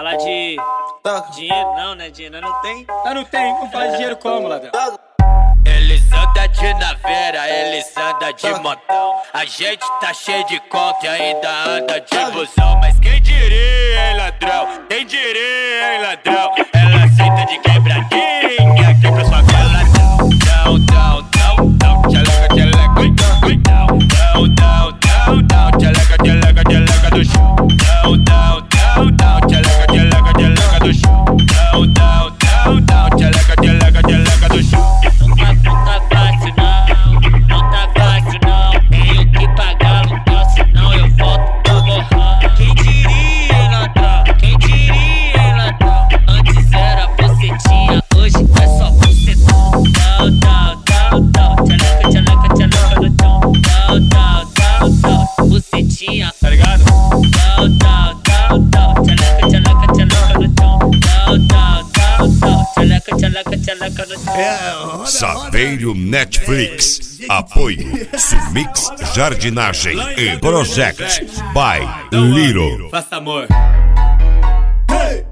Falar de dinheiro não, né? Dinheiro não tem. Não tem, vamos falar de dinheiro como, ladrão? Eles andam de naveira, eles andam de montão. A gente tá cheio de conta e ainda anda de busão. Mas quem diria, hein, ladrão? Quem diria, hein, ladrão? Ela aceita de quebradinha, quebra sua vela. Não, não, não, não, tcheleca, tcheleca, não, não, não, não, não, tcheleca, tcheleca, tcheleca do chão. Não, não, não, não, tcheleca, tcheleca, tcheleca do chão. Não, não, não, não, tcheleca, tcheleca, tcheleca do chão. Não tá fácil não, não tá fácil não. Tenho que pagar aluguel, senão eu volto pro borrão. Quem diria, hein, ladrão? Quem diria, hein, ladrão? Antes era bucetinha, hoje é só bucetão. Não, não, não, não, tcheleca, tcheleca, tcheleca no chão. Não, não, não, não, bucetinha, Tá ligado? não, não, não, não, tcheleca, tcheleca, tcheleca no chão. Não, não, não, não, tcheleca, tcheleca, tcheleca no chão. Saveiro Netflix. Apoio Sumix Jardinagem e Project by Little. Faça amor. Hey!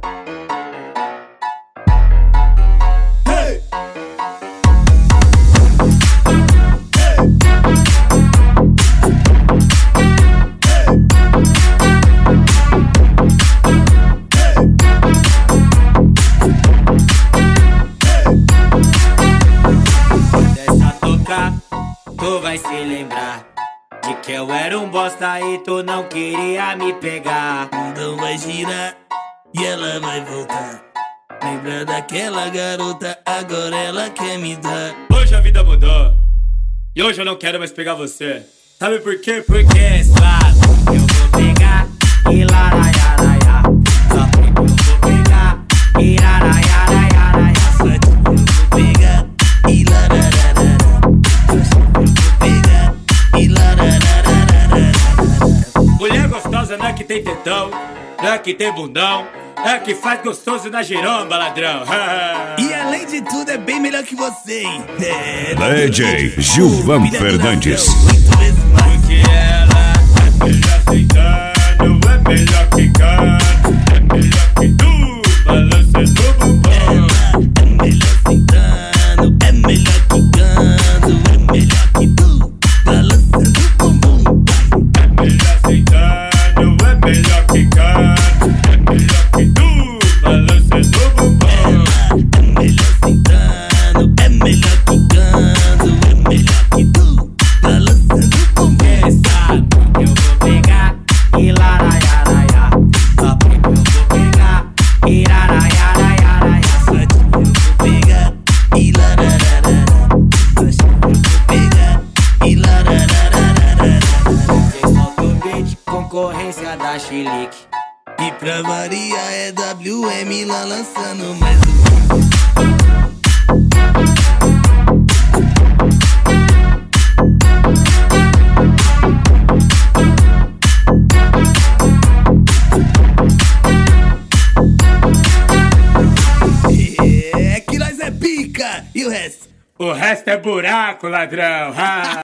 Hey! Dessa tocar, tu vai se lembrar de que eu era um bosta e tu não queria me pegar. Então vai girar e ela vai voltar. Lembra daquela garota, agora ela quer me dar. Hoje a vida mudou e hoje eu não quero mais pegar você. Sabe por quê? Porque sabe, eu vou pegar e laraiaraia. Só que eu vou pegar e laraiaraia. Só que eu vou pegar e larararara. Só que eu vou pegar e larararara. Mulher gostosa não é que tem tetão, não é que tem bundão, é que faz gostoso na giromba, ladrão. E além de tudo é bem melhor que você, hein? DJ Gilvan Fernandes. Muito vezes mais. Porque ela é melhor sentando, é melhor quicando, é melhor que tu, balançando o bumbum. É melhor sentando, é melhor quicando, é melhor que tu, balançando o bumbum. É melhor sentando, é melhor quicando, é melhor que tu, balançando o bumbum. É melhor sentando, é melhor quicando, é melhor que tu, balançando o bumbum. sabe, eu vou pegar e laraiaraia. Só que eu vou pegar e laraiaraia. Só que eu vou pegar e larararara. Só que eu vou pegar e larararara. Quem solta o beat, concorrência da Chilique. E pra variar é WM lá lançando mais um. É que nós é pica e o resto. O resto é buraco, ladrão.